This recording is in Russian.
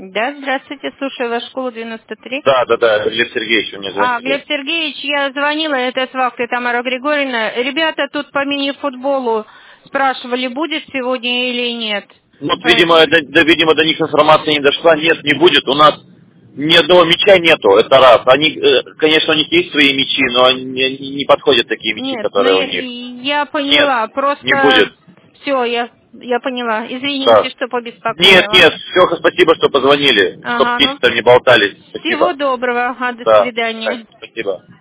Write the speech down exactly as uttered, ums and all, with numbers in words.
Да, здравствуйте, слушаю вашу школу девяносто три. Да, да, да, Глеб Сергеевич, у меня А, звонили. Глеб Сергеевич, я звонила, это с Вахтой Тамара Григорьевна. Ребята тут по мини-футболу спрашивали, будет сегодня или нет. Ну, вот, Э, видимо, до, до- видимо, до них информация не дошла. Нет, не будет. У нас ни одного мяча нету, это раз. Они, э, конечно, у них есть свои мячи, но они не, не подходят такие мячи, Нет, ну которые у я, них. я Нет, поняла, не просто будет. все, я, я поняла. Да. Извините, что Нет, побеспокоила. нет, все, спасибо, что позвонили. Чтоб Ага, ну птицы-то не болтались. всего Спасибо. доброго, ага, до Да, свидания. спасибо.